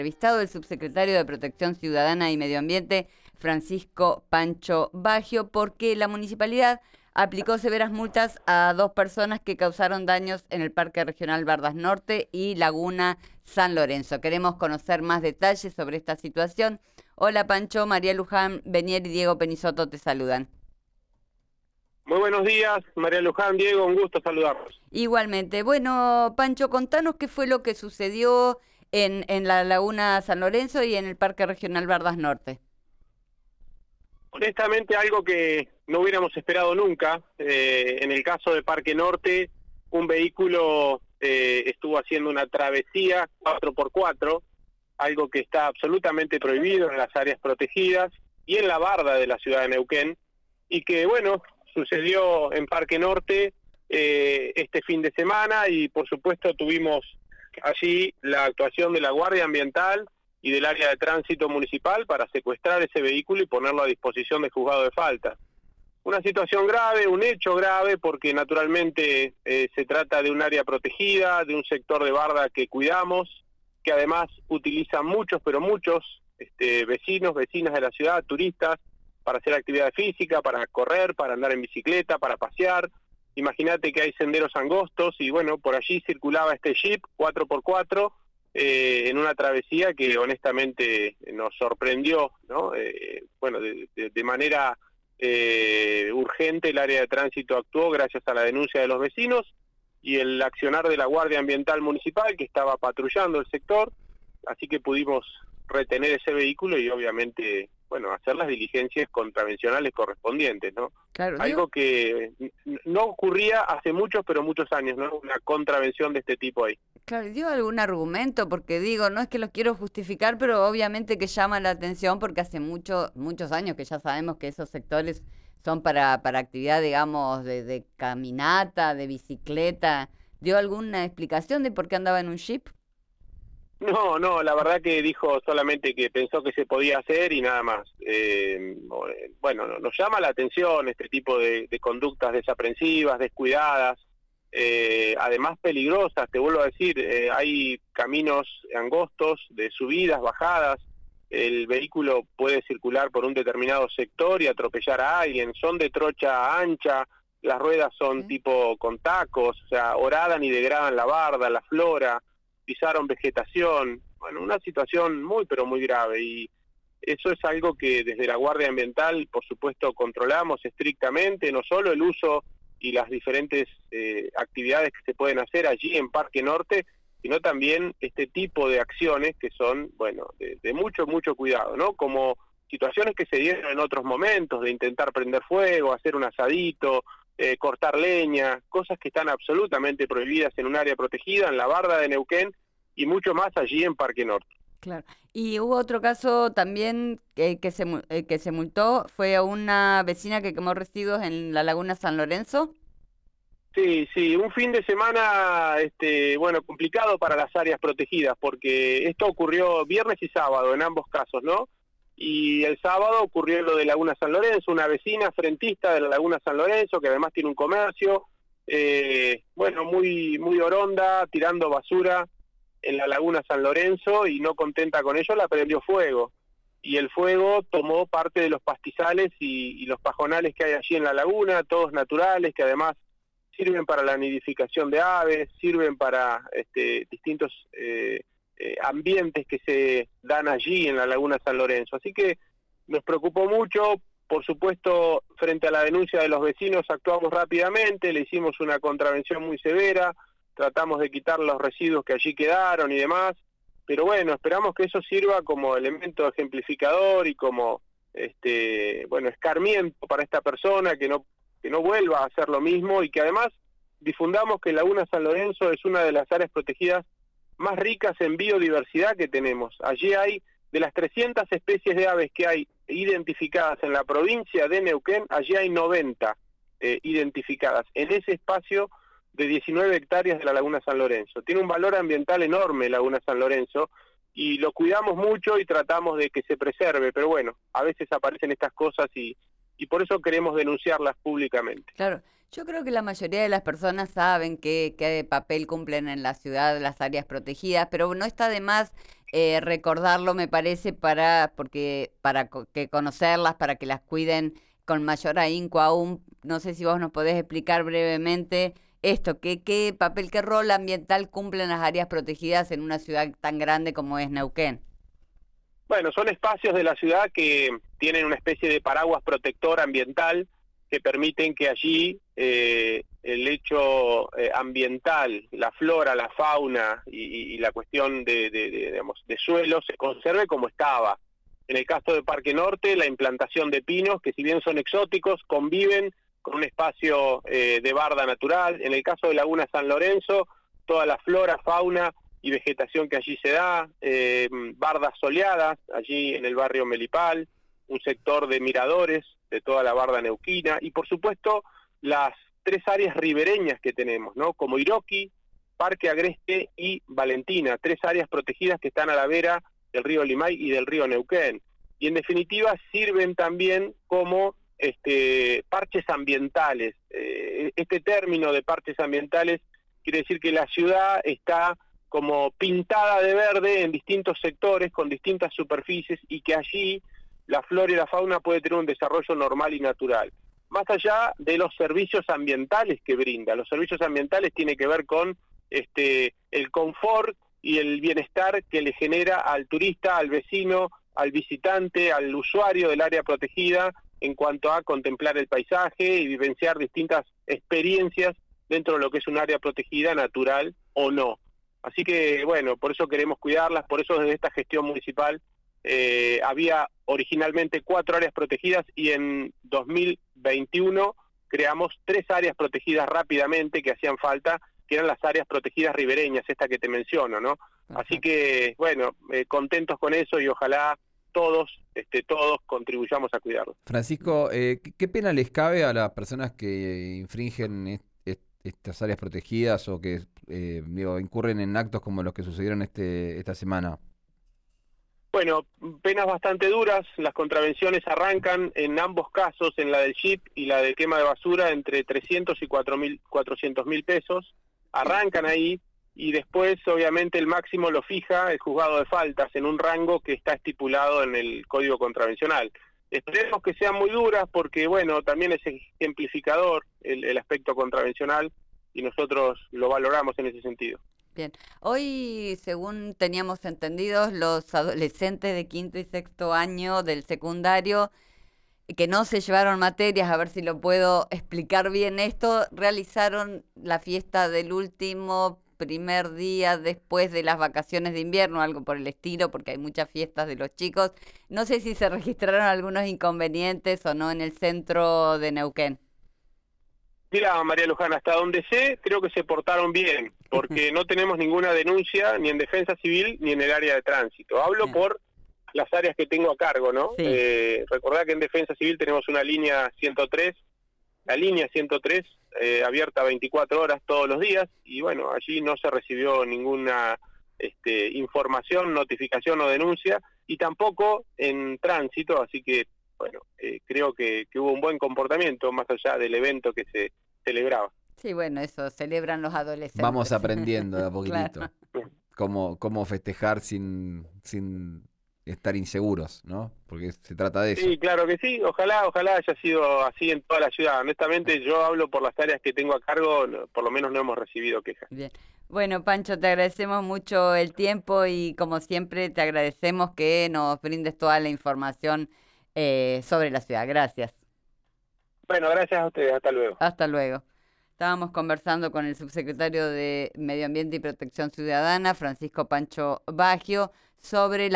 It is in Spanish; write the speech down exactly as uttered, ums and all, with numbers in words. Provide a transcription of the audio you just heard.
Entrevistado el subsecretario de Protección Ciudadana y Medio Ambiente, Francisco Pancho Baggio, porque la municipalidad aplicó severas multas a dos personas que causaron daños en el Parque Regional Bardas Norte y Laguna San Lorenzo. Queremos conocer más detalles sobre esta situación. Hola Pancho, María Luján Benier y Diego Penisoto te saludan. Muy buenos días, María Luján, Diego, un gusto saludarlos. Igualmente. Bueno, Pancho, contanos qué fue lo que sucedió en, en la Laguna San Lorenzo y en el Parque Regional Bardas Norte. Honestamente, algo que no hubiéramos esperado nunca. Eh, en el caso de Parque Norte, un vehículo eh, estuvo haciendo una travesía cuatro por cuatro, algo que está absolutamente prohibido en las áreas protegidas y en la barda de la ciudad de Neuquén, y que, bueno, sucedió en Parque Norte eh, este fin de semana, y por supuesto tuvimos allí la actuación de la Guardia Ambiental y del área de tránsito municipal para secuestrar ese vehículo y ponerlo a disposición del juzgado de faltas. Una situación grave, un hecho grave, porque naturalmente eh, se trata de un área protegida, de un sector de barda que cuidamos, que además utilizan muchos, pero muchos este, vecinos, vecinas de la ciudad, turistas, para hacer actividad física, para correr, para andar en bicicleta, para pasear. Imagínate que hay senderos angostos y bueno, por allí circulaba este Jeep cuatro por cuatro eh, en una travesía que honestamente nos sorprendió, ¿no? Eh, bueno, de, de, de manera eh, urgente el área de tránsito actuó gracias a la denuncia de los vecinos y el accionar de la Guardia Ambiental Municipal que estaba patrullando el sector, así que pudimos retener ese vehículo y obviamente, bueno, hacer las diligencias contravencionales correspondientes, ¿no? Claro, algo que no ocurría hace muchos, pero muchos años, ¿no? Una contravención de este tipo ahí. Claro, ¿dio algún argumento? Porque digo, no es que los quiero justificar, pero obviamente que llama la atención porque hace mucho, muchos años que ya sabemos que esos sectores son para, para actividad, digamos, de, de caminata, de bicicleta. ¿Dio alguna explicación de por qué andaba en un jeep? No, no, la verdad que dijo solamente que pensó que se podía hacer y nada más. Eh, bueno, nos llama la atención este tipo de, de conductas desaprensivas, descuidadas, eh, además peligrosas, te vuelvo a decir, eh, hay caminos angostos de subidas, bajadas, el vehículo puede circular por un determinado sector y atropellar a alguien, son de trocha ancha, las ruedas son ¿Sí? tipo con tacos, o sea, horadan y degradan la barda, la flora, pisaron vegetación, bueno, una situación muy pero muy grave, y eso es algo que desde la Guardia Ambiental por supuesto controlamos estrictamente, no solo el uso y las diferentes eh, actividades que se pueden hacer allí en Parque Norte, sino también este tipo de acciones que son, bueno, de, de mucho, mucho cuidado, ¿no? Como situaciones que se dieron en otros momentos, de intentar prender fuego, hacer un asadito, Eh, cortar leña, cosas que están absolutamente prohibidas en un área protegida, en la barda de Neuquén, y mucho más allí en Parque Norte. Claro. Y hubo otro caso también que, que, se, eh, que se multó, fue a una vecina que quemó residuos en la Laguna San Lorenzo. Sí, sí, un fin de semana, este, bueno, complicado para las áreas protegidas, porque esto ocurrió viernes y sábado en ambos casos, ¿no? Y el sábado ocurrió lo de Laguna San Lorenzo, una vecina frentista de la Laguna San Lorenzo, que además tiene un comercio, eh, bueno, muy muy oronda, tirando basura en la Laguna San Lorenzo, y no contenta con ello, la prendió fuego. Y el fuego tomó parte de los pastizales y, y los pajonales que hay allí en la laguna, todos naturales, que además sirven para la nidificación de aves, sirven para este, distintos Eh, Eh, ambientes que se dan allí en la Laguna San Lorenzo. Así que nos preocupó mucho, por supuesto, frente a la denuncia de los vecinos actuamos rápidamente, le hicimos una contravención muy severa, tratamos de quitar los residuos que allí quedaron y demás, pero bueno, esperamos que eso sirva como elemento ejemplificador y como este bueno escarmiento para esta persona, que no, que no vuelva a hacer lo mismo, y que además difundamos que Laguna San Lorenzo es una de las áreas protegidas más ricas en biodiversidad que tenemos. Allí hay, de las trescientas especies de aves que hay identificadas en la provincia de Neuquén, allí hay noventa eh, identificadas en ese espacio de diecinueve hectáreas de la Laguna San Lorenzo. Tiene un valor ambiental enorme Laguna San Lorenzo, y lo cuidamos mucho y tratamos de que se preserve, pero bueno, a veces aparecen estas cosas y, y por eso queremos denunciarlas públicamente. Claro, yo creo que la mayoría de las personas saben qué, qué papel cumplen en la ciudad las áreas protegidas, pero no está de más eh, recordarlo, me parece, para porque para co- que conocerlas, para que las cuiden con mayor ahínco aún. No sé si vos nos podés explicar brevemente esto, qué, qué papel, qué rol ambiental cumplen las áreas protegidas en una ciudad tan grande como es Neuquén. Bueno, son espacios de la ciudad que tienen una especie de paraguas protector ambiental que permiten que allí eh, el hecho eh, ambiental, la flora, la fauna y, y la cuestión de, de, de, digamos, de suelo se conserve como estaba. En el caso de Parque Norte, la implantación de pinos, que si bien son exóticos, conviven con un espacio eh, de barda natural. En el caso de Laguna San Lorenzo, toda la flora, fauna y vegetación que allí se da, eh, bardas soleadas, allí en el barrio Melipal, un sector de miradores de toda la barda neuquina, y por supuesto las tres áreas ribereñas que tenemos, ¿no? Como Iroqui, Parque Agreste y Valentina, tres áreas protegidas que están a la vera del río Limay y del río Neuquén, y en definitiva sirven también como este, parches ambientales. Eh, este término de parches ambientales quiere decir que la ciudad está como pintada de verde en distintos sectores, con distintas superficies, y que allí la flora y la fauna puede tener un desarrollo normal y natural. Más allá de los servicios ambientales que brinda, los servicios ambientales tienen que ver con este, el confort y el bienestar que le genera al turista, al vecino, al visitante, al usuario del área protegida, en cuanto a contemplar el paisaje y vivenciar distintas experiencias dentro de lo que es un área protegida, natural o no. Así que, bueno, por eso queremos cuidarlas, por eso desde esta gestión municipal eh, había originalmente cuatro áreas protegidas y en dos mil veintiuno creamos tres áreas protegidas rápidamente que hacían falta, que eran las áreas protegidas ribereñas, esta que te menciono, ¿no? Ajá. Así que, bueno, eh, contentos con eso y ojalá todos, este, todos contribuyamos a cuidarlo. Francisco, eh, ¿qué, ¿qué pena les cabe a las personas que infringen est, est, estas áreas protegidas o que eh, digo, incurren en actos como los que sucedieron este esta semana? Bueno, penas bastante duras. Las contravenciones arrancan en ambos casos, en la del chip y la de quema de basura, entre trescientos y cuatrocientos mil pesos. Arrancan ahí y después, obviamente, el máximo lo fija el juzgado de faltas en un rango que está estipulado en el Código Contravencional. Esperemos que sean muy duras porque, bueno, también es ejemplificador el, el aspecto contravencional y nosotros lo valoramos en ese sentido. Bien, hoy, según teníamos entendidos, los adolescentes de quinto y sexto año del secundario que no se llevaron materias, a ver si lo puedo explicar bien esto, realizaron la fiesta del último primer día después de las vacaciones de invierno, algo por el estilo, porque hay muchas fiestas de los chicos. No sé si se registraron algunos inconvenientes o no en el centro de Neuquén. Mira, María Luján, hasta donde sé, creo que se portaron bien, porque no tenemos ninguna denuncia ni en defensa civil ni en el área de tránsito. Hablo bien por las áreas que tengo a cargo, ¿no? Sí. Eh, recordá que en defensa civil tenemos una línea ciento tres, la línea ciento tres, eh, abierta veinticuatro horas todos los días, y bueno, allí no se recibió ninguna este, información, notificación o denuncia, y tampoco en tránsito, así que bueno, eh, creo que, que hubo un buen comportamiento más allá del evento que se celebraba. Sí, bueno, eso celebran los adolescentes. Vamos aprendiendo de a poquitito. Claro. Cómo, cómo festejar sin, sin estar inseguros, ¿no? Porque se trata de eso. Sí, claro que sí. Ojalá, ojalá haya sido así en toda la ciudad. Honestamente, yo hablo por las áreas que tengo a cargo, por lo menos no hemos recibido quejas. Bien. Bueno, Pancho, te agradecemos mucho el tiempo y como siempre te agradecemos que nos brindes toda la información Eh, sobre la ciudad. Gracias. Bueno, gracias a ustedes. Hasta luego. Hasta luego. Estábamos conversando con el subsecretario de Medio Ambiente y Protección Ciudadana, Francisco Pancho Baggio, sobre la